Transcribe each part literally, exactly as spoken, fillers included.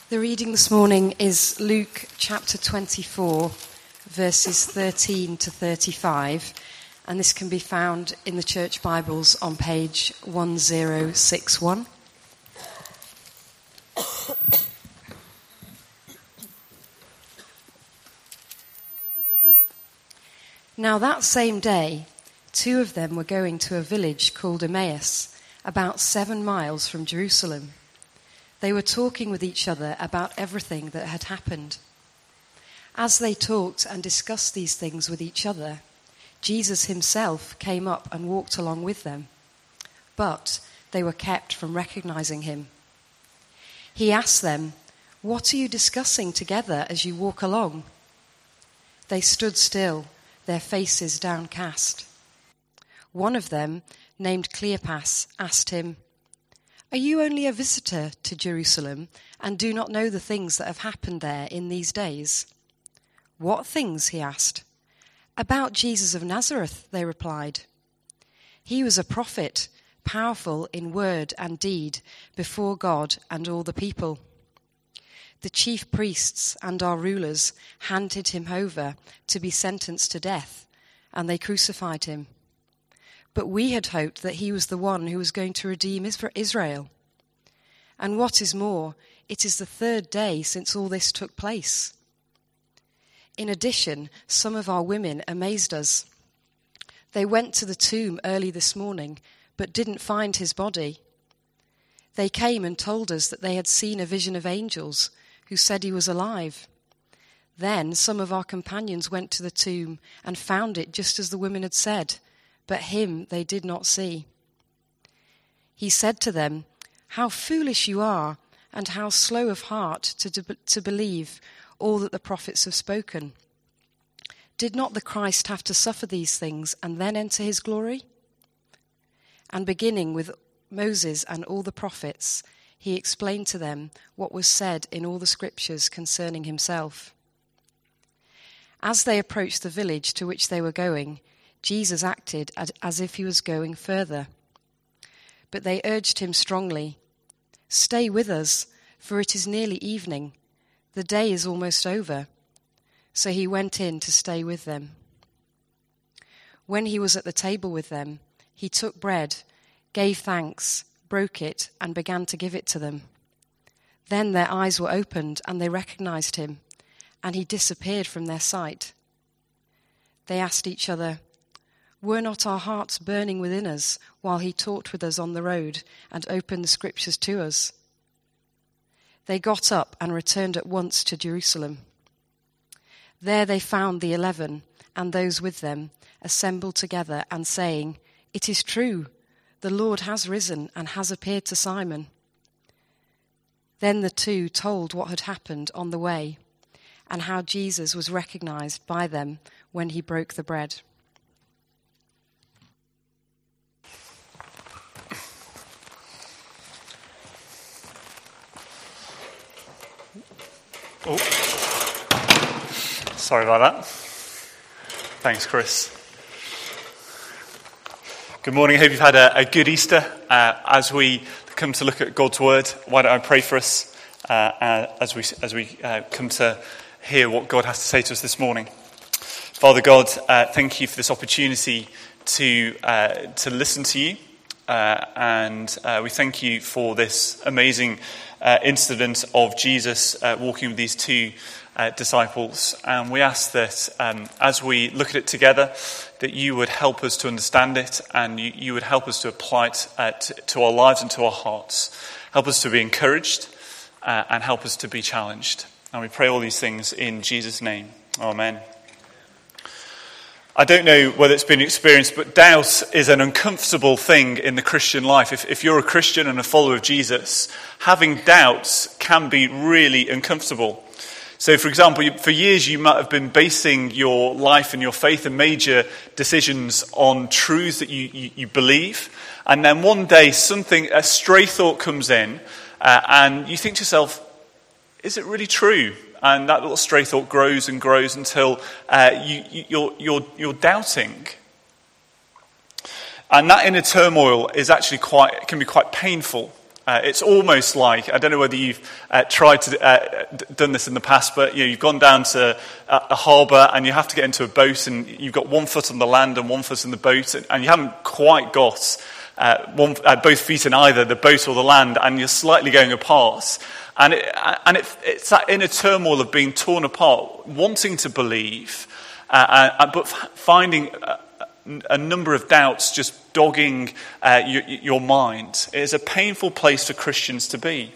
The reading this morning is Luke chapter twenty-four, verses thirteen to thirty-five, and this can be found in the Church Bibles on page one zero six one. Now that same day, two of them were going to a village called Emmaus, about seven miles from Jerusalem. They were talking with each other about everything that had happened. As they talked and discussed these things with each other, Jesus himself came up and walked along with them, but they were kept from recognizing him. He asked them, "What are you discussing together as you walk along?" They stood still, their faces downcast. One of them, named Cleopas, asked him, "Are you only a visitor to Jerusalem and do not know the things that have happened there in these days?" "What things?" he asked. "About Jesus of Nazareth," they replied. "He was a prophet, powerful in word and deed before God and all the people. The chief priests and our rulers handed him over to be sentenced to death, and they crucified him. But we had hoped that he was the one who was going to redeem Israel. And what is more, it is the third day since all this took place. In addition, some of our women amazed us. They went to the tomb early this morning, but didn't find his body. They came and told us that they had seen a vision of angels who said he was alive. Then some of our companions went to the tomb and found it just as the women had said, but him they did not see." He said to them, "How foolish you are, and how slow of heart to, de- to believe all that the prophets have spoken. Did not the Christ have to suffer these things and then enter his glory?" And beginning with Moses and all the prophets, he explained to them what was said in all the scriptures concerning himself. As they approached the village to which they were going, Jesus acted as if he was going further. But they urged him strongly, "Stay with us, for it is nearly evening. The day is almost over." So he went in to stay with them. When he was at the table with them, he took bread, gave thanks, broke it, and began to give it to them. Then their eyes were opened, and they recognized him, and he disappeared from their sight. They asked each other, "Were not our hearts burning within us while he talked with us on the road and opened the scriptures to us?" They got up and returned at once to Jerusalem. There they found the eleven and those with them assembled together and saying, "It is true, the Lord has risen and has appeared to Simon." Then the two told what had happened on the way and how Jesus was recognized by them when he broke the bread. Oh, sorry about that. Thanks, Chris. Good morning. I hope you've had a, a good Easter. Uh, as we come to look at God's Word, why don't I pray for us uh, uh, as we as we uh, come to hear what God has to say to us this morning. Father God, uh, thank you for this opportunity to uh, to listen to you, uh, and uh, we thank you for this amazing Uh, incident of Jesus uh, walking with these two uh, disciples. And we ask that um, as we look at it together, that you would help us to understand it, and you, you would help us to apply it uh, to, to our lives and to our hearts. Help us to be encouraged uh, and help us to be challenged. And we pray all these things in Jesus' name. Amen. I don't know whether it's been experienced, but doubt is an uncomfortable thing in the Christian life. If, if you're a Christian and a follower of Jesus, having doubts can be really uncomfortable. So, for example, for years you might have been basing your life and your faith and major decisions on truths that you, you, you believe. And then one day something, a stray thought comes in uh, and you think to yourself, is it really true? And that little stray thought grows and grows until uh, you, you, you're, you're, you're doubting. And that inner turmoil is actually quite, can be quite painful. Uh, it's almost like, I don't know whether you've uh, tried to uh, d- done this in the past, but you know, you've gone down to a, a harbour and you have to get into a boat, and you've got one foot on the land and one foot in the boat, and, and you haven't quite got uh, one, uh, both feet in either the boat or the land, and you're slightly going apart. And, it, and it, it's that inner turmoil of being torn apart, wanting to believe, uh, uh, but f- finding a, a number of doubts just dogging uh, your, your mind. It is a painful place for Christians to be.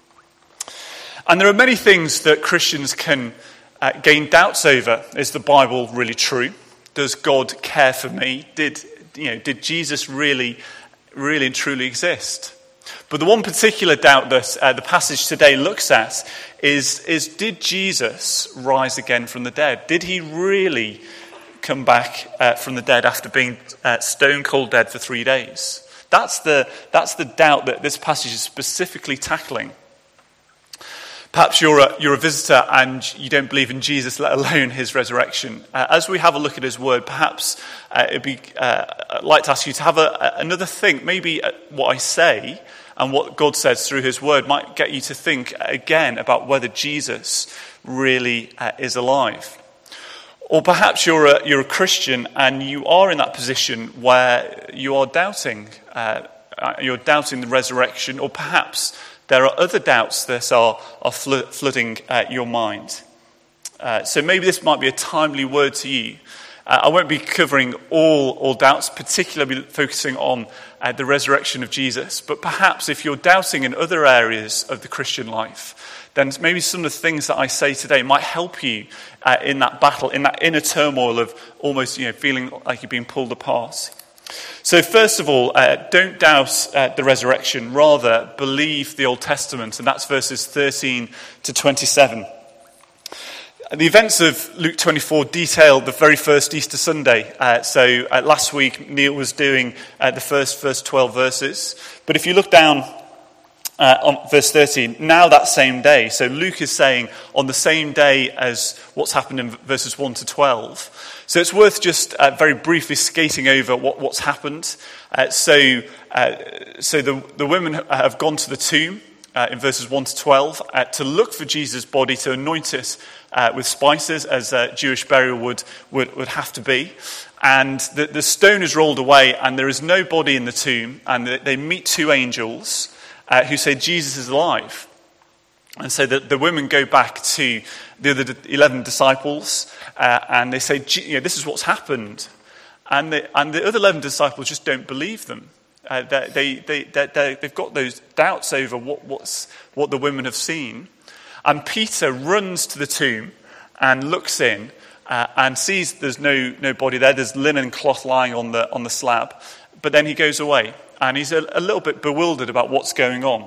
And there are many things that Christians can uh, gain doubts over. Is the Bible really true? Does God care for me? Did, you know, did Jesus really, really and truly exist? But the one particular doubt that uh, the passage today looks at is, is did Jesus rise again from the dead? Did he really come back uh, from the dead after being uh, stone cold dead for three days? That's the, that's the doubt that this passage is specifically tackling. Perhaps you're a, you're a visitor and you don't believe in Jesus, let alone his resurrection. Uh, as we have a look at his word, perhaps uh, it'd be, uh, I'd like to ask you to have a, a, another think. Maybe what I say and what God says through his word might get you to think again about whether Jesus really uh, is alive. Or perhaps you're a, you're a Christian and you are in that position where you are doubting, uh, you're doubting the resurrection, or perhaps there are other doubts that are, are flooding uh, your mind. Uh, so maybe this might be a timely word to you. Uh, I won't be covering all, all doubts, particularly focusing on uh, the resurrection of Jesus. But perhaps if you're doubting in other areas of the Christian life, then maybe some of the things that I say today might help you uh, in that battle, in that inner turmoil of almost, you know, feeling like you're being pulled apart. So first of all, uh, don't doubt uh, the resurrection, rather believe the Old Testament, and that's verses thirteen to twenty-seven. The events of Luke twenty-four detail the very first Easter Sunday. Uh, so uh, last week Neil was doing uh, the first, first twelve verses. But if you look down uh, on verse thirteen, now that same day. So Luke is saying on the same day as what's happened in verses one to twelve. So it's worth just uh, very briefly skating over what, what's happened. Uh, so uh, so the, the women have gone to the tomb uh, in verses one to twelve uh, to look for Jesus' body, to anoint it uh, with spices, as a Jewish burial would, would, would have to be. And the, the stone is rolled away and there is no body in the tomb. And they meet two angels uh, who say Jesus is alive. And so the, the women go back to the other eleven disciples uh, and they say, you know, this is what's happened. And the, and the other eleven disciples just don't believe them. Uh, they, they, they, they, they've got those doubts over what, what's, what the women have seen. And Peter runs to the tomb and looks in uh, and sees there's no, no body there. There's linen cloth lying on the, on the slab. But then he goes away and he's a, a little bit bewildered about what's going on.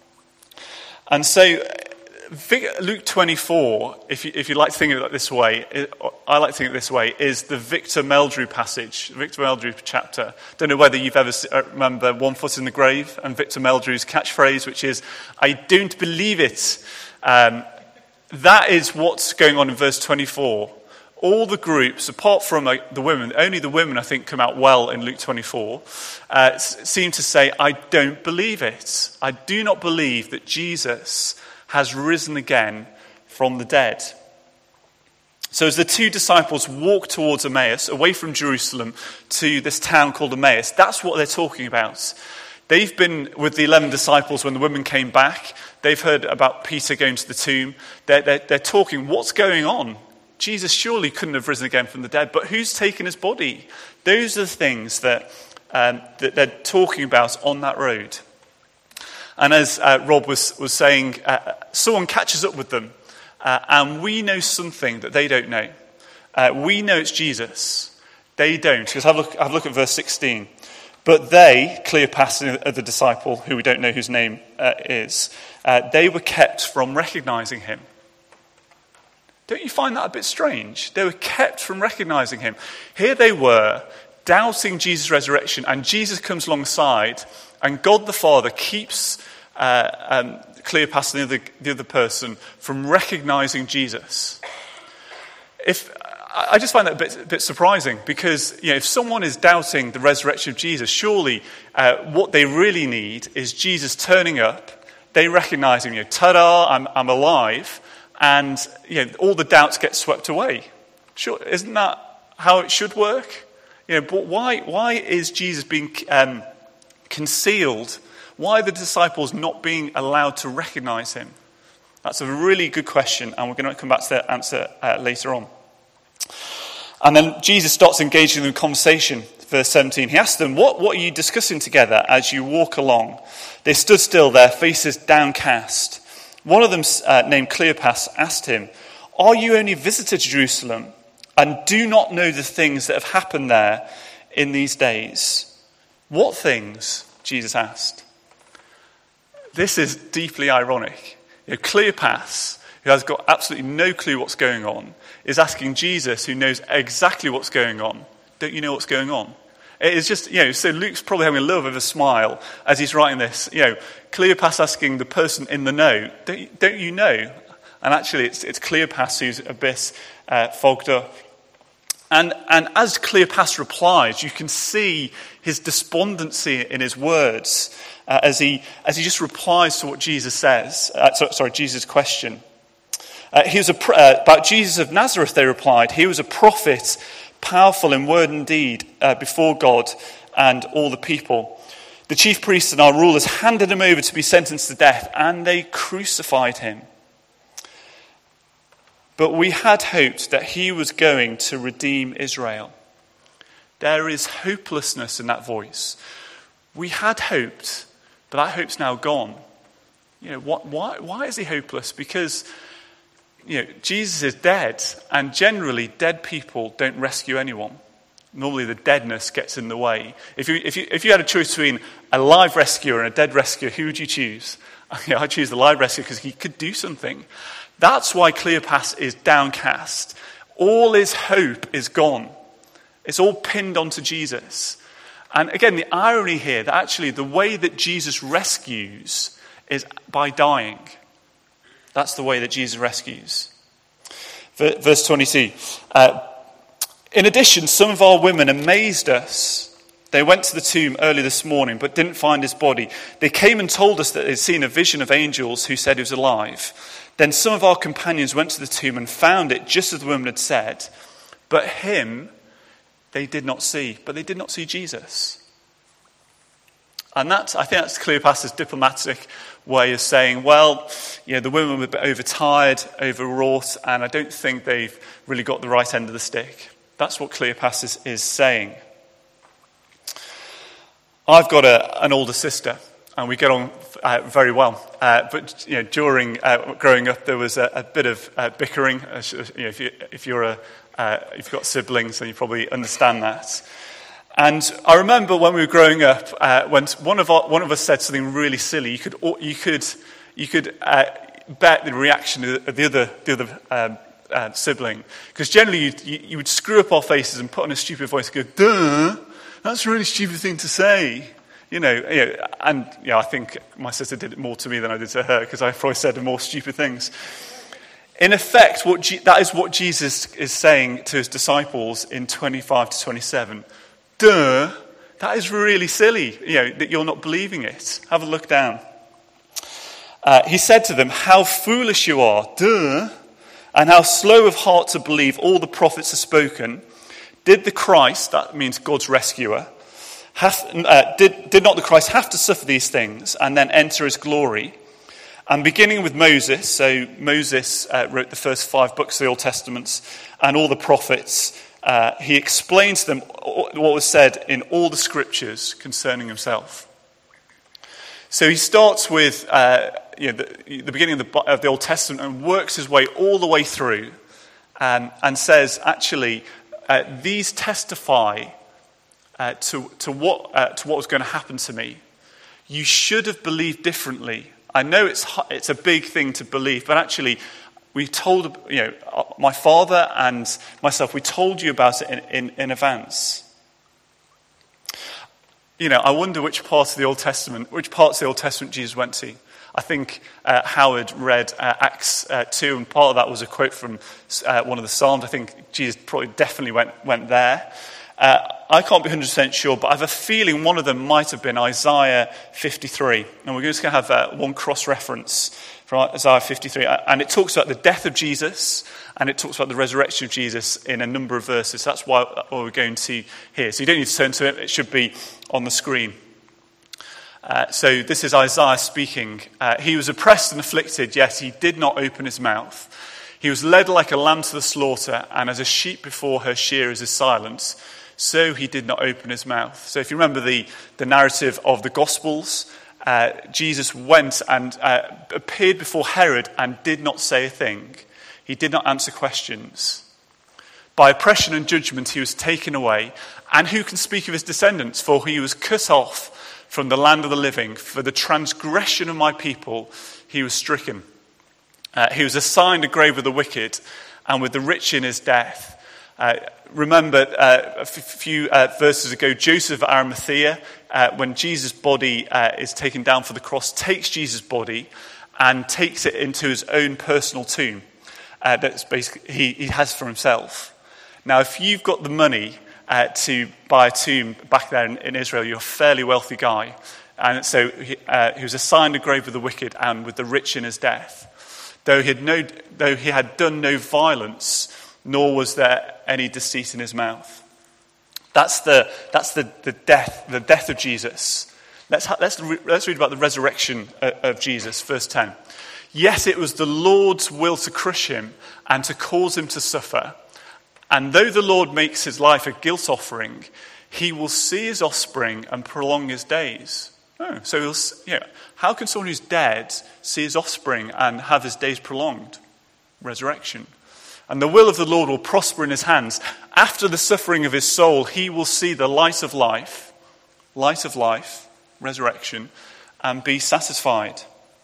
And so Luke twenty-four, if you, if you like to think of it this way, I like to think of it this way, is the Victor Meldrew passage, Victor Meldrew chapter. Don't know whether you've ever remember One Foot in the Grave and Victor Meldrew's catchphrase, which is, I don't believe it. Um, that is what's going on in verse twenty-four. All the groups, apart from uh, the women, only the women I think come out well in Luke twenty-four, uh, s- seem to say, I don't believe it. I do not believe that Jesus has risen again from the dead. So as the two disciples walk towards Emmaus, away from Jerusalem to this town called Emmaus, that's what they're talking about. They've been with the eleven disciples when the women came back. They've heard about Peter going to the tomb. They're, they're, they're talking, what's going on? Jesus surely couldn't have risen again from the dead, but who's taken his body? Those are the things that, um, that they're talking about on that road. And as uh, Rob was, was saying, uh, someone catches up with them, uh, and we know something that they don't know. Uh, we know it's Jesus. They don't. Because have a look, have a look at verse sixteen. But they, Cleopas and the disciple, who we don't know whose name uh, is, uh, they were kept from recognizing him. Don't you find that a bit strange? They were kept from recognizing him. Here they were, doubting Jesus' resurrection, and Jesus comes alongside, and God the Father keeps uh, um, Cleopas and the other, the other person from recognizing Jesus. If I just find that a bit, a bit surprising because, you know, if someone is doubting the resurrection of Jesus, surely uh, what they really need is Jesus turning up. They recognize him, you know, ta-da, I'm, I'm alive, and, you know, all the doubts get swept away. Sure, isn't that how it should work? You know, but why, why is Jesus being um, concealed? Why are the disciples not being allowed to recognize him? That's a really good question, and we're going to come back to that answer uh, later on. And then Jesus starts engaging in the conversation. Verse seventeen, he asked them, what, what are you discussing together as you walk along? They stood still, their faces downcast. One of them, uh, named Cleopas, asked him, are you only visitor to Jerusalem and do not know the things that have happened there in these days? What things? Jesus asked. This is deeply ironic. You know, Cleopas, who has got absolutely no clue what's going on, is asking Jesus, who knows exactly what's going on, don't you know what's going on? It is just, you know, so Luke's probably having a little bit of a smile as he's writing this. You know, Cleopas asking the person in the know, don't you, don't you know? And actually it's, it's Cleopas who's a bit uh, fogged up. And, and as Cleopas replies, you can see his despondency in his words uh, as he as he just replies to what Jesus says. Uh, so, sorry, Jesus' question. Uh, he was a, uh, about Jesus of Nazareth, they replied. He was a prophet, powerful in word and deed uh, before God and all the people. The chief priests and our rulers handed him over to be sentenced to death, and they crucified him. But we had hoped that he was going to redeem Israel. There is hopelessness in that voice. We had hoped, but that hope's now gone. You know, what, why, why is he hopeless? Because, you know, Jesus is dead, and generally dead people don't rescue anyone. Normally the deadness gets in the way. If you if you if you had a choice between a live rescuer and a dead rescuer, who would you choose? I choose the live rescuer because he could do something. That's why Cleopas is downcast. All his hope is gone. It's all pinned onto Jesus. And again, the irony here that actually the way that Jesus rescues is by dying. That's the way that Jesus rescues. Verse twenty-two. Uh, In addition, some of our women amazed us. They went to the tomb early this morning but didn't find his body. They came and told us that they'd seen a vision of angels who said he was alive. Then some of our companions went to the tomb and found it just as the woman had said. But him they did not see. But they did not see Jesus. And that's, I think that's Cleopas' diplomatic way of saying, well, you know, the women were a bit overtired, overwrought, and I don't think they've really got the right end of the stick. That's what Cleopas is, is saying. I've got a, an older sister, and we get on uh, very well. Uh, but you know, during uh, growing up, there was a, a bit of uh, bickering. Uh, you know, if, you, if you're a, uh, if you've got siblings, then you probably understand that. And I remember when we were growing up, uh, when one of our, one of us said something really silly, you could you could you could uh, bet the reaction of the other the other. Um, Uh, sibling, because generally you, you, you would screw up our faces and put on a stupid voice and go, duh, that's a really stupid thing to say, you know, you know and yeah, you know, I think my sister did it more to me than I did to her, because I probably said more stupid things. In effect, what G- that is what Jesus is saying to his disciples in twenty-five to twenty-seven. Duh, that is really silly, you know, that you're not believing it. Have a look down. Uh, he said to them, how foolish you are, duh. And how slow of heart to believe all the prophets have spoken. Did the Christ, that means God's rescuer, have, uh, did, did not the Christ have to suffer these things and then enter his glory? And beginning with Moses, so Moses uh, wrote the first five books of the Old Testament and all the prophets, uh, he explains to them what was said in all the scriptures concerning himself. So he starts with uh, you know, the, the beginning of the, of the Old Testament and works his way all the way through um, and says, actually, uh, these testify uh, to, to, what, uh, to what was going to happen to me. You should have believed differently. I know it's it's a big thing to believe, but actually, we told, you know, my father and myself, we told you about it in, in, in advance. You know, I wonder which parts of the Old Testament, which parts of the Old Testament Jesus went to. I think uh, Howard read uh, Acts uh, two, and part of that was a quote from uh, one of the Psalms. I think Jesus probably definitely went, went there. Uh, I can't be one hundred percent sure, but I have a feeling one of them might have been Isaiah fifty-three. And we're just going to have uh, one cross-reference from Isaiah fifty-three. And it talks about the death of Jesus, and it talks about the resurrection of Jesus in a number of verses. That's why what we're going to hear. So you don't need to turn to it. It should be on the screen. Uh, so this is Isaiah speaking. Uh, he was oppressed and afflicted, yet he did not open his mouth. He was led like a lamb to the slaughter, and as a sheep before her shearers is silent, so he did not open his mouth. So if you remember the, the narrative of the Gospels, uh, Jesus went and uh, appeared before Herod and did not say a thing. He did not answer questions. By oppression and judgment he was taken away. And who can speak of his descendants? For he was cut off from the land of the living. For the transgression of my people he was stricken. Uh, he was assigned a grave with the wicked and with the rich in his death. Uh, remember uh, a f- few uh, verses ago, Joseph of Arimathea, uh, when Jesus' body uh, is taken down for the cross, takes Jesus' body and takes it into his own personal tomb. Uh, that's basically he, he has for himself. Now, if you've got the money uh, to buy a tomb back there in, in Israel, you're a fairly wealthy guy. And so he, uh, he was assigned a grave with the wicked and with the rich in his death. Though he had no, though he had done no violence, nor was there any deceit in his mouth. That's the that's the, the death the death of Jesus. Let's ha- let's re- let's read about the resurrection of, of Jesus. Verse ten. Yes, it was the Lord's will to crush him and to cause him to suffer. And though the Lord makes his life a guilt offering, he will see his offspring and prolong his days. Oh, so he'll, you know, how can someone who's dead see his offspring and have his days prolonged? Resurrection. And the will of the Lord will prosper in his hands. After the suffering of his soul, he will see the light of life, light of life, resurrection, and be satisfied.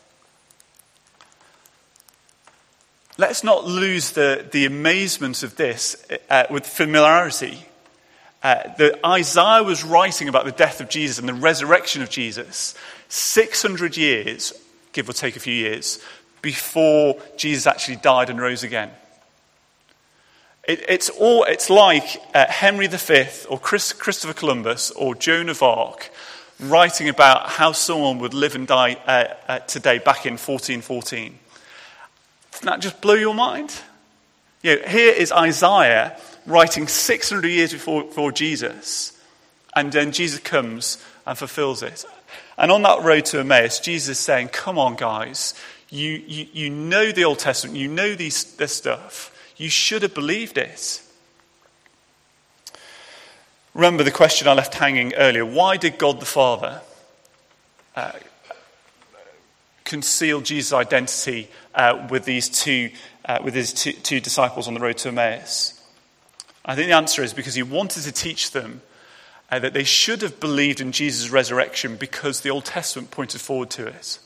Let's not lose the, the amazement of this uh, with familiarity. Uh, the, Isaiah was writing about the death of Jesus and the resurrection of Jesus six hundred years, give or take a few years, before Jesus actually died and rose again. It, it's all. It's like uh, Henry the Fifth or Chris, Christopher Columbus or Joan of Arc writing about how someone would live and die uh, uh, today back in fourteen fourteen. Doesn't that just blow your mind? You know, here is Isaiah writing six hundred years before, before Jesus, and then Jesus comes and fulfills it. And on that road to Emmaus, Jesus is saying, come on, guys, you, you, you know the Old Testament, you know these, this stuff. You should have believed it. Remember the question I left hanging earlier. Why did God the Father uh, conceal Jesus' identity uh, with these two, uh, with his two, two disciples on the road to Emmaus? I think the answer is because he wanted to teach them uh, that they should have believed in Jesus' resurrection because the Old Testament pointed forward to it.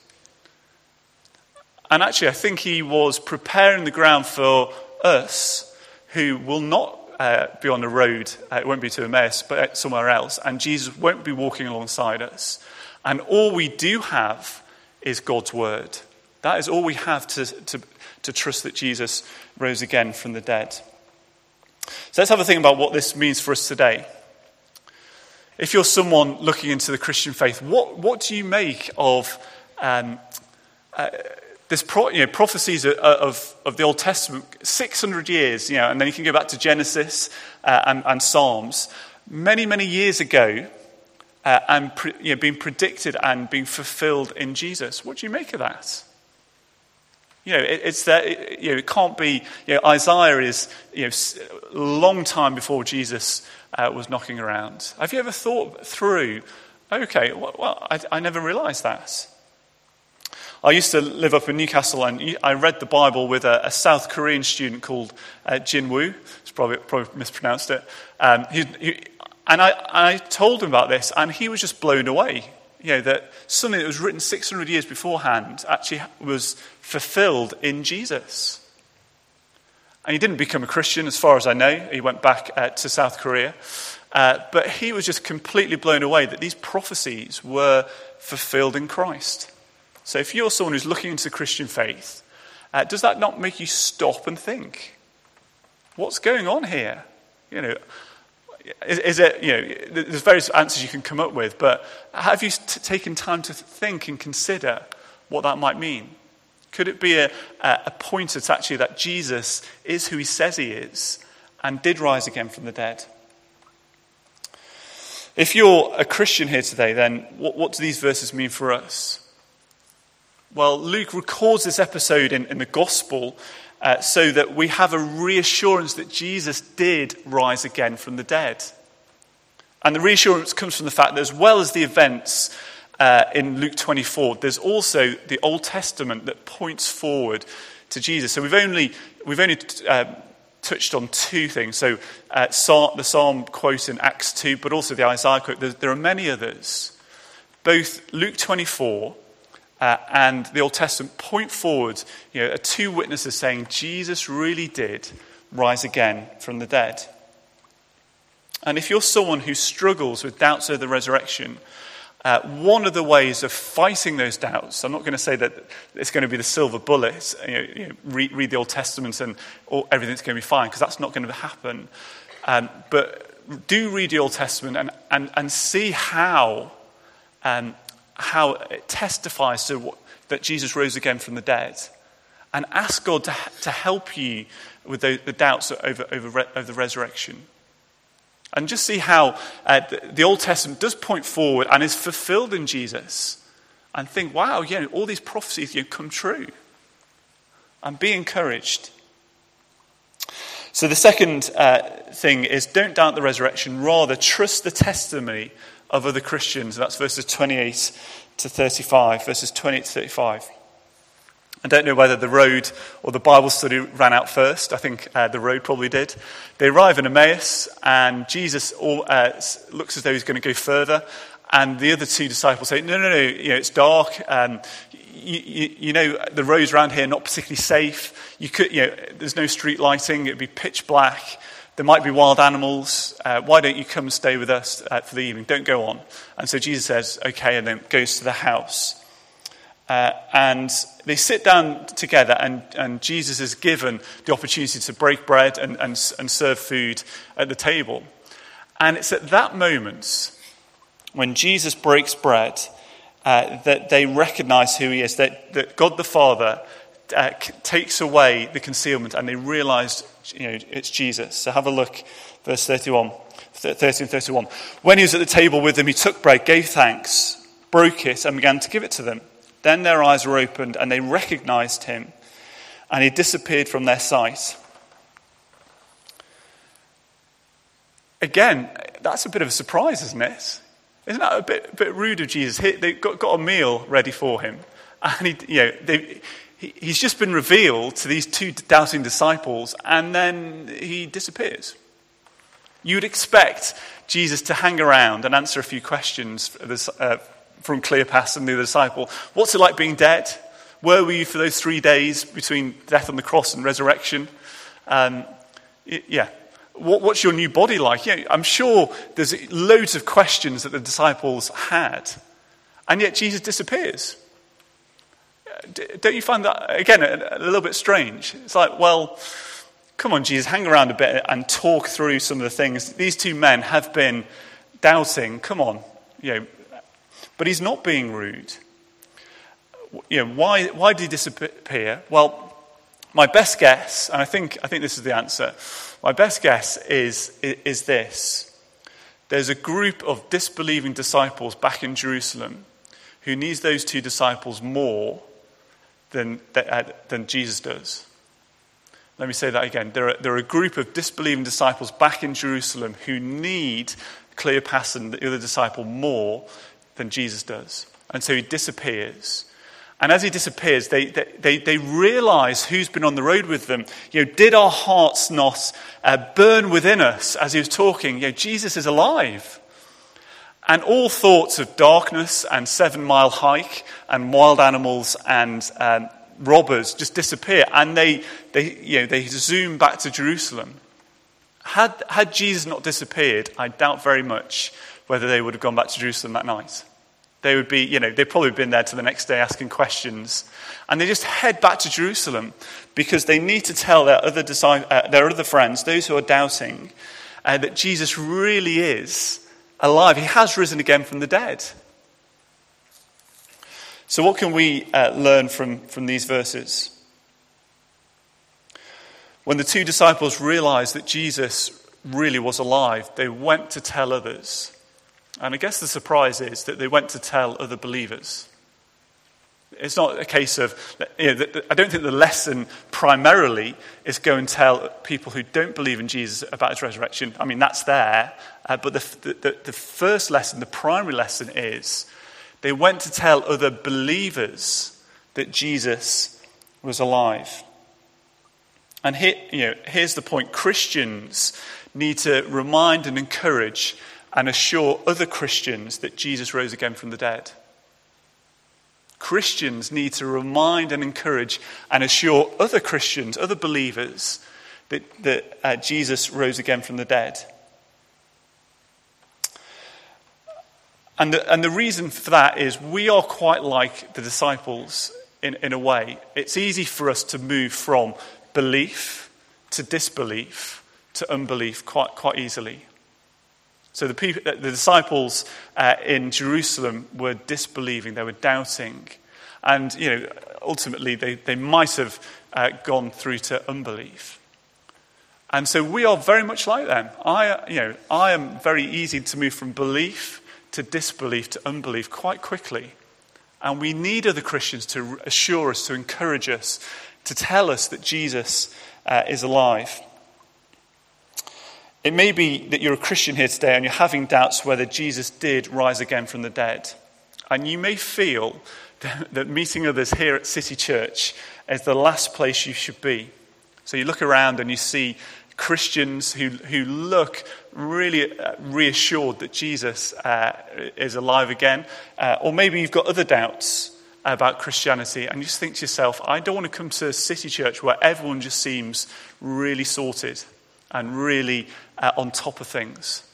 And actually, I think he was preparing the ground for us who will not uh, be on the road. Uh, it won't be to Emmaus, but somewhere else. And Jesus won't be walking alongside us. And all we do have is God's word. That is all we have to, to, to trust that Jesus rose again from the dead. So let's have a think about what this means for us today. If you're someone looking into the Christian faith, what, what do you make of um, uh, this pro, you know, prophecies of, of, of the Old Testament, six hundred years, you know, and then you can go back to Genesis uh, and, and Psalms, many, many years ago, uh, and pre, you know, being predicted and being fulfilled in Jesus. What do you make of that? You know, it, it's that it, you know, it can't be. You know, Isaiah is you know a long time before Jesus uh, was knocking around. Have you ever thought through? Okay, well, well I, I never realised that. I used to live up in Newcastle, and I read the Bible with a, a South Korean student called uh, Jin Woo. It's probably probably mispronounced it. Um, he, he, and I, I told him about this, and he was just blown away. You know, that something that was written six hundred years beforehand actually was fulfilled in Jesus. And he didn't become a Christian, as far as I know. He went back uh, to South Korea. Uh, but he was just completely blown away that these prophecies were fulfilled in Christ. So if you're someone who's looking into the Christian faith, uh, does that not make you stop and think, what's going on here? You know, is, is it, you know, there's various answers you can come up with, but have you t- taken time to think and consider what that might mean? Could it be a, a pointer to actually that Jesus is who he says he is and did rise again from the dead? If you're a Christian here today, then what, what do these verses mean for us? Well, Luke records this episode in, in the gospel uh, so that we have a reassurance that Jesus did rise again from the dead. And the reassurance comes from the fact that as well as the events uh, in Luke twenty-four, there's also the Old Testament that points forward to Jesus. So we've only we've only uh, touched on two things. So uh, the Psalm quote in Acts two, but also the Isaiah quote. There, there are many others. Both Luke twenty-four Uh, and the Old Testament point forward, you know, are two witnesses saying Jesus really did rise again from the dead. And if you're someone who struggles with doubts of the resurrection, uh, one of the ways of fighting those doubts, I'm not going to say that it's going to be the silver bullet, you know, you know, read, read the Old Testament and all, everything's going to be fine, because that's not going to happen. Um, but do read the Old Testament and, and, and see how... Um, how it testifies to what, that Jesus rose again from the dead, and ask God to, to help you with the, the doubts over, over, over the resurrection. And just see how uh, the, the Old Testament does point forward and is fulfilled in Jesus, and think, wow, yeah, all these prophecies, you know, come true. And be encouraged. So the second uh, thing is, don't doubt the resurrection, rather trust the testimony of other Christians. That's verses twenty-eight to thirty-five. Verses twenty-eight to thirty-five. I don't know whether the road or the Bible study ran out first. I think uh, the road probably did. They arrive in Emmaus, and Jesus all, uh, looks as though he's going to go further. And the other two disciples say, no, no, no, you know, it's dark. Um, you, you, you know, the roads around here are not particularly safe. You could, you know, there's no street lighting. It'd be pitch black. There might be wild animals. Uh, why don't you come and stay with us uh, for the evening? Don't go on. And so Jesus says, okay, and then goes to the house. Uh, and they sit down together, and, and Jesus is given the opportunity to break bread and, and, and serve food at the table. And it's at that moment, when Jesus breaks bread, uh, that they recognize who he is, that, that God the Father uh, takes away the concealment, and they realize, you know, it's Jesus. So have a look, verse thirty-one, thirty and thirty-one. When he was at the table with them, he took bread, gave thanks, broke it, and began to give it to them. Then their eyes were opened, and they recognized him, and he disappeared from their sight. Again, that's a bit of a surprise, isn't it? Isn't that a bit, a bit rude of Jesus? He, they've got, got a meal ready for him, and he, you know, they, he, he's just been revealed to these two doubting disciples, and then he disappears. You'd expect Jesus to hang around and answer a few questions uh, from Cleopas and the other disciple. What's it like being dead? Where were you for those three days between death on the cross and resurrection? Um, yeah. What, what's your new body like? Yeah, I'm sure there's loads of questions that the disciples had, and yet Jesus disappears. Don't you find that, again, a, a little bit strange? It's like, well, come on, Jesus, hang around a bit and talk through some of the things. These two men have been doubting. Come on, you know. But he's not being rude. You know, why, why did he disappear? Well, my best guess, and I think I think this is the answer, my best guess is, is, is this. There's a group of disbelieving disciples back in Jerusalem who needs those two disciples more than, than Jesus does. Let me say that again. There are, there are a group of disbelieving disciples back in Jerusalem who need Cleopas and the other disciple more than Jesus does. And so he disappears. And as he disappears, they, they, they, they realize who's been on the road with them. You know, did our hearts not uh, burn within us as he was talking? You know, Jesus is alive. And all thoughts of darkness and seven-mile hike and wild animals and um, robbers just disappear. And they, they, you know, they zoom back to Jerusalem. Had, had Jesus not disappeared, I doubt very much whether they would have gone back to Jerusalem that night. They would be, you know, they'd probably been there to the next day asking questions. And they just head back to Jerusalem because they need to tell their other disciples, uh, their other friends, those who are doubting, uh, that Jesus really is alive. He has risen again from the dead. So what can we uh, learn from, from these verses? When the two disciples realized that Jesus really was alive, they went to tell others. And I guess the surprise is that they went to tell other believers. It's not a case of, you know, I don't think the lesson primarily is go and tell people who don't believe in Jesus about his resurrection. I mean, that's there. Uh, but the, the, the first lesson, the primary lesson is they went to tell other believers that Jesus was alive. And here, you know, here's the point. Christians need to remind and encourage and assure other Christians that Jesus rose again from the dead. Christians need to remind and encourage and assure other Christians, other believers, that, that uh, Jesus rose again from the dead. And the, and the reason for that is we are quite like the disciples in, in a way. It's easy for us to move from belief to disbelief to unbelief quite, quite easily. So the people, the disciples uh, in Jerusalem were disbelieving, they were doubting. And, you know, ultimately they, they might have uh, gone through to unbelief. And so we are very much like them. I, you know, I am very easy to move from belief to disbelief to unbelief quite quickly. And we need other Christians to assure us, to encourage us, to tell us that Jesus uh, is alive. It may be that you're a Christian here today and you're having doubts whether Jesus did rise again from the dead. And you may feel that meeting others here at City Church is the last place you should be. So you look around and you see Christians who, who look really reassured that Jesus uh, is alive again. Uh, or maybe you've got other doubts about Christianity and you just think to yourself, I don't want to come to City Church where everyone just seems really sorted and really uh, on top of things.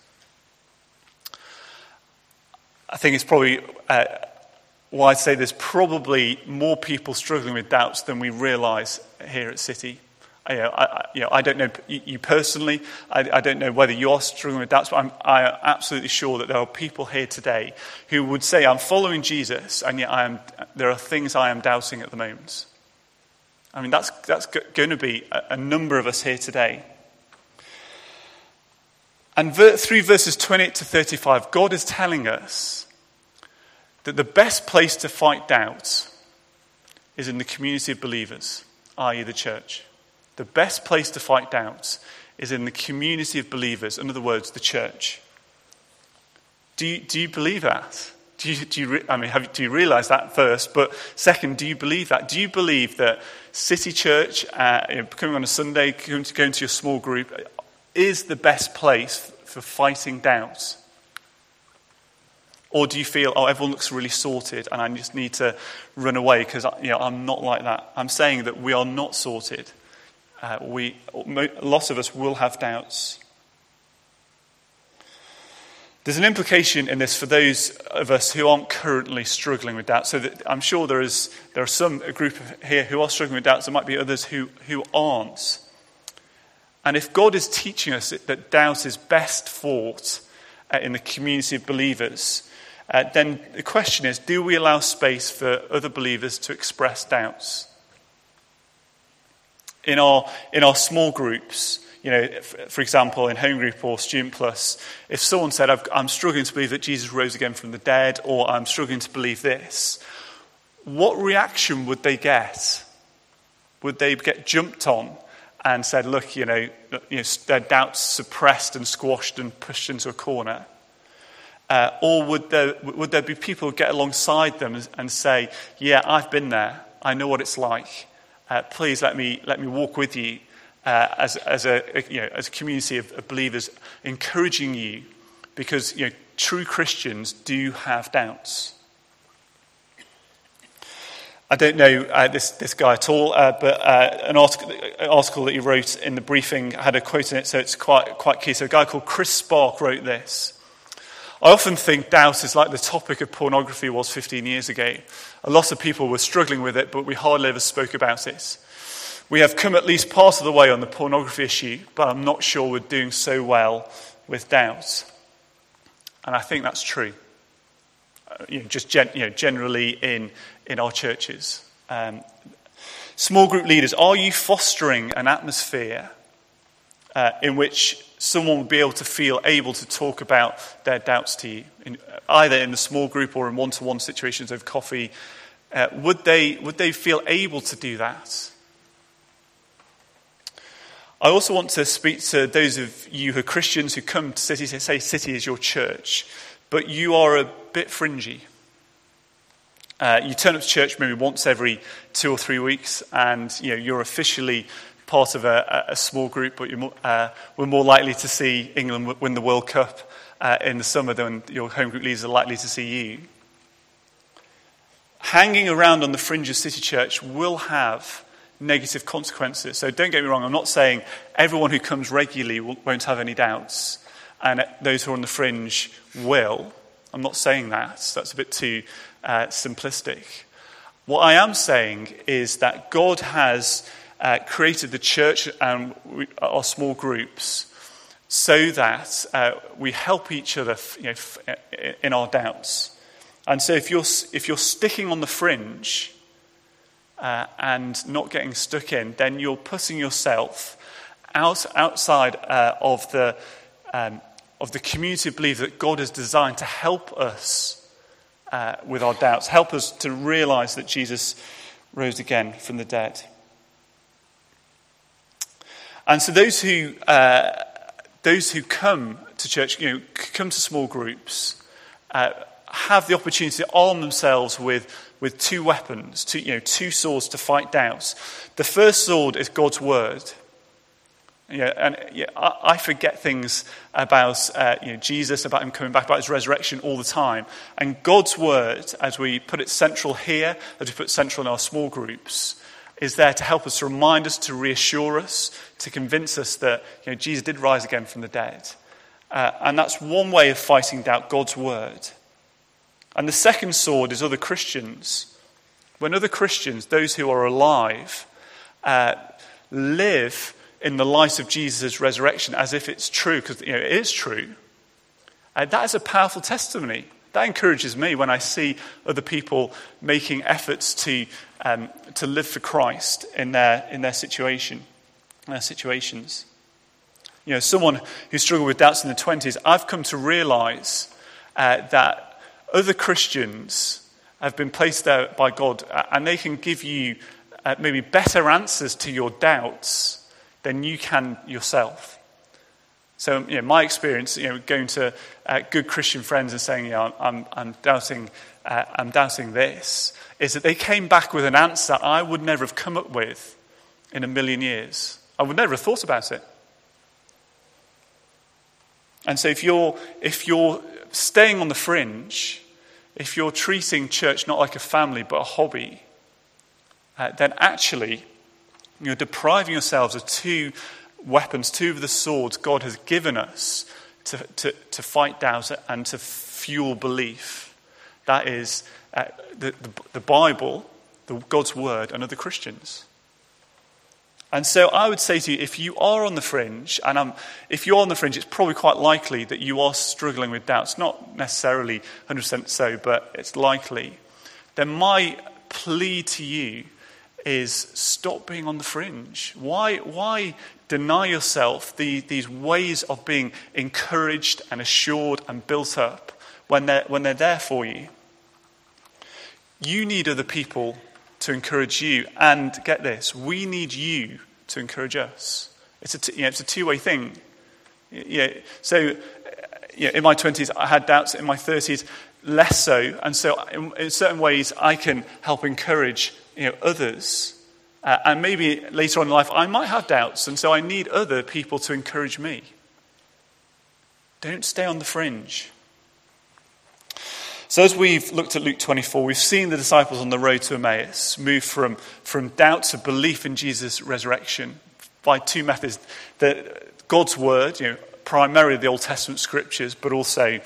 I think it's probably uh, why I'd say there's probably more people struggling with doubts than we realise here at City. You know, I, you know, I don't know you personally. I, I don't know whether you're struggling with doubts, but I'm I am absolutely sure that there are people here today who would say, I'm following Jesus, and yet I am. There are things I am doubting at the moment. I mean, that's that's going to be a, a number of us here today. And ver- through verses twenty-eight to thirty-five, God is telling us that the best place to fight doubt is in the community of believers, that is the church. The best place to fight doubts is in the community of believers, in other words, the church. Do you, do you believe that? Do you, do you re- I mean, have, do you realize that first? But second, do you believe that? Do you believe that City Church, uh, you know, coming on a Sunday, going to, going to your small group, is the best place for fighting doubts? Or do you feel, oh, everyone looks really sorted and I just need to run away because, you know, I'm not like that? I'm saying that we are not sorted. Uh, we, lots of us will have doubts. There's an implication in this for those of us who aren't currently struggling with doubts. So that I'm sure there is there are some a group here who are struggling with doubts. There might be others who, who aren't. And if God is teaching us that doubt is best fought uh, in the community of believers, uh, then the question is, do we allow space for other believers to express doubts? In our in our small groups, you know, for example, in Home Group or Student Plus, if someone said, I've, I'm struggling to believe that Jesus rose again from the dead, or I'm struggling to believe this, what reaction would they get? Would they get jumped on and said, look, you know, you know their doubts suppressed and squashed and pushed into a corner? Uh, or would there would there be people who get alongside them and, and say, yeah, I've been there. I know what it's like. Uh, please let me let me walk with you uh, as as a, a you know as a community of, of believers, encouraging you, because you know true Christians do have doubts. I don't know uh, this this guy at all, uh, but uh, an article an article that he wrote in the briefing had a quote in it, so it's quite quite key. So a guy called Chris Spark wrote this: I often think doubt is like the topic of pornography was fifteen years ago. A lot of people were struggling with it, but we hardly ever spoke about it. We have come at least part of the way on the pornography issue, but I'm not sure we're doing so well with doubt. And I think that's true. Uh, you know, just gen- you know, generally in, in our churches. Um, small group leaders, are you fostering an atmosphere uh, in which someone will be able to feel able to talk about their doubts to you, in, either in the small group or in one-to-one situations over coffee? Uh, would they would they feel able to do that? I also want to speak to those of you who are Christians who come to City, say City is your church, but you are a bit fringy. Uh, you turn up to church maybe once every two or three weeks, and you know you're officially part of a, a small group, but you're more, uh, we're more likely to see England win the World Cup uh, in the summer than your home group leaders are likely to see you. Hanging around on the fringe of City Church will have negative consequences. So don't get me wrong, I'm not saying everyone who comes regularly will, won't have any doubts, and those who are on the fringe will. I'm not saying that. That's a bit too uh, simplistic. What I am saying is that God has Uh, created the church and we, our small groups so that uh, we help each other, you know, f- in our doubts. And so, if you're if you're sticking on the fringe uh, and not getting stuck in, then you're putting yourself out outside uh, of the um, of the community of belief that God has designed to help us uh, with our doubts, help us to realise that Jesus rose again from the dead. And so those who uh, those who come to church, you know, come to small groups, uh, have the opportunity to arm themselves with with two weapons, two you know two swords to fight doubts. The first sword is God's word. Yeah, and yeah, I, I forget things about uh, you know Jesus, about him coming back, about his resurrection all the time. And God's word, as we put it central here, as we put it central in our small groups, is there to help us, to remind us, to reassure us, to convince us that you know, Jesus did rise again from the dead. Uh, and that's one way of fighting doubt, God's word. And the second sword is other Christians. When other Christians, those who are alive, uh, live in the light of Jesus' resurrection as if it's true, because you know, it is true, uh, that is a powerful testimony. That encourages me when I see other people making efforts to um, to live for Christ in their in their situation, in their situations. You know, someone who struggled with doubts in the twenties, I've come to realise uh, that other Christians have been placed there by God, and they can give you uh, maybe better answers to your doubts than you can yourself. So, you know, my experience, you know, going to uh, good Christian friends and saying, you know, I'm, I'm doubting, uh, I'm doubting this, is that they came back with an answer I would never have come up with in a million years. I would never have thought about it. And so, if you're if you're staying on the fringe, if you're treating church not like a family but a hobby, uh, then actually you're depriving yourselves of two weapons, two of the swords God has given us to, to, to fight doubt and to fuel belief. That is uh, the, the, the Bible, the God's word, and other Christians. And so I would say to you, if you are on the fringe, and I'm, if you're on the fringe, it's probably quite likely that you are struggling with doubts. Not necessarily one hundred percent so, but it's likely. Then my plea to you is stop being on the fringe. Why, why deny yourself the, these ways of being encouraged and assured and built up when they're, when they're there for you? You need other people to encourage you. And get this, we need you to encourage us. It's a, t- you know, it's a two-way thing. Yeah, so you know, in my twenties, I had doubts. In my thirties, less so. And so in, in certain ways, I can help encourage you know, others. Uh, and maybe later on in life, I might have doubts. And so I need other people to encourage me. Don't stay on the fringe. So as we've looked at Luke twenty-four, we've seen the disciples on the road to Emmaus move from, from doubt to belief in Jesus' resurrection by two methods. The, God's word, you know, primarily the Old Testament scriptures, but also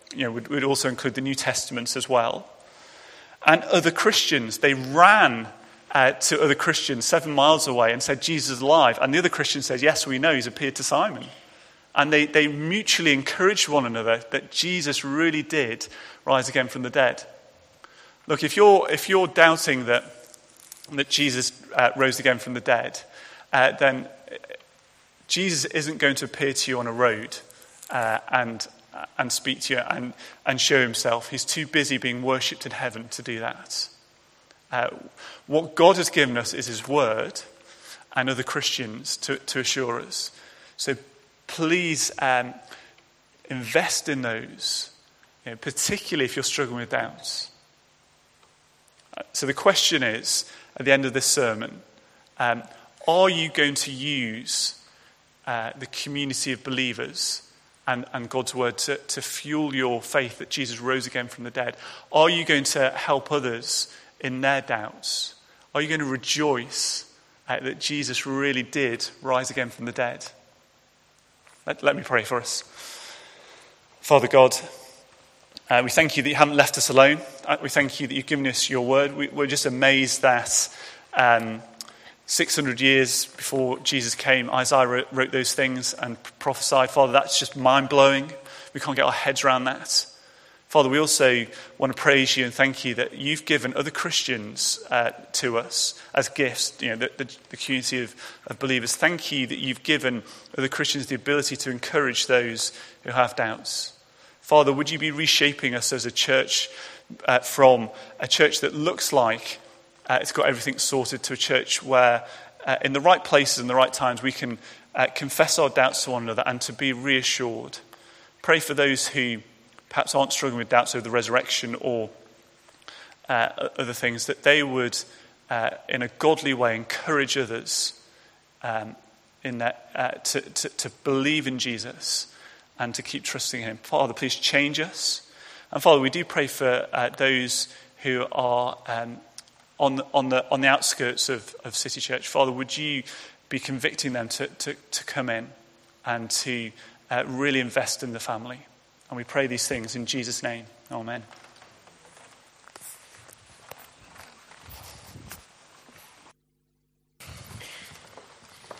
you know, would, would also include the New Testament as well. And other Christians, they ran uh, to other Christians seven miles away and said, Jesus is alive. And the other Christian said, yes, we know, he's appeared to Simon. And they, they mutually encouraged one another that Jesus really did rise again from the dead. Look, if you're, if you're doubting that, that Jesus uh, rose again from the dead, uh, then Jesus isn't going to appear to you on a road uh, and and speak to you and, and show himself. He's too busy being worshipped in heaven to do that. Uh, what God has given us is his word and other Christians to, to assure us. So please um, invest in those, you know, particularly if you're struggling with doubts. So the question is, at the end of this sermon, um, are you going to use uh, the community of believers and, and God's word to, to fuel your faith that Jesus rose again from the dead? Are you going to help others in their doubts? Are you going to rejoice uh, that Jesus really did rise again from the dead? Let, let me pray for us. Father God, Uh, we thank you that you haven't left us alone. Uh, we thank you that you've given us your word. We, we're just amazed that um, six hundred years before Jesus came, Isaiah wrote, wrote those things and prophesied. Father, that's just mind-blowing. We can't get our heads around that. Father, we also want to praise you and thank you that you've given other Christians uh, to us as gifts, you know, the, the, the community of, of believers. Thank you that you've given other Christians the ability to encourage those who have doubts. Father, would you be reshaping us as a church uh, from a church that looks like uh, it's got everything sorted to a church where uh, in the right places and the right times we can uh, confess our doubts to one another and to be reassured. Pray for those who perhaps aren't struggling with doubts over the resurrection or uh, other things, that they would, uh, in a godly way, encourage others um, in that uh, to, to, to believe in Jesus and to keep trusting him. Father, please change us. And Father, we do pray for uh, those who are um, on, the, on, the, on the outskirts of, of City Church. Father, would you be convicting them to, to, to come in and to uh, really invest in the family? And we pray these things in Jesus' name. Amen.